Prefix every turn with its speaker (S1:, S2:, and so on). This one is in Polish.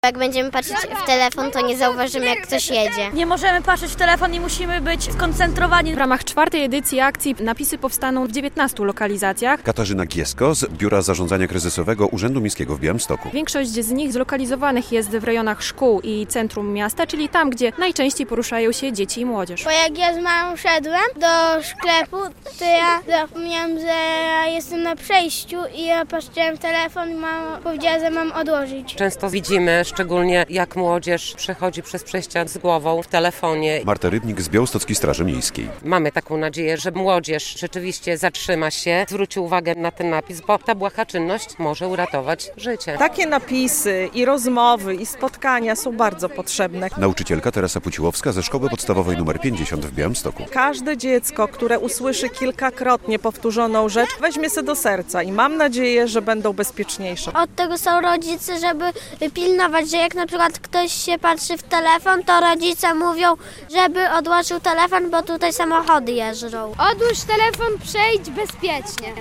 S1: Jak będziemy patrzeć w telefon, to nie zauważymy, jak ktoś jedzie.
S2: Nie możemy patrzeć w telefon i musimy być skoncentrowani.
S3: W ramach 4. edycji akcji napisy powstaną w 19 lokalizacjach.
S4: Katarzyna Giesko z Biura Zarządzania Kryzysowego Urzędu Miejskiego w Białymstoku.
S3: Większość z nich zlokalizowanych jest w rejonach szkół i centrum miasta, czyli tam, gdzie najczęściej poruszają się dzieci i młodzież.
S1: Bo jak ja z mamą szedłem do sklepu, to ja zapomniałam, że ja jestem na przejściu i ja patrzyłem w telefon i mama powiedziała, że mam odłożyć.
S5: Często widzimy, szczególnie jak młodzież przechodzi przez przejścia z głową w telefonie.
S4: Marta Rybnik z Białostockiej Straży Miejskiej.
S5: Mamy taką nadzieję, że młodzież rzeczywiście zatrzyma się, zwróci uwagę na ten napis, bo ta błaha czynność może uratować życie.
S6: Takie napisy i rozmowy i spotkania są bardzo potrzebne.
S4: Nauczycielka Teresa Puciłowska ze Szkoły Podstawowej nr 50 w Białymstoku.
S6: Każde dziecko, które usłyszy kilkakrotnie powtórzoną rzecz, weźmie sobie do serca i mam nadzieję, że będą bezpieczniejsze.
S1: Od tego są rodzice, żeby pilnować, że jak na przykład ktoś się patrzy w telefon, to rodzice mówią, żeby odłożył telefon, bo tutaj samochody jeżdżą.
S7: Odłóż telefon, przejdź bezpiecznie.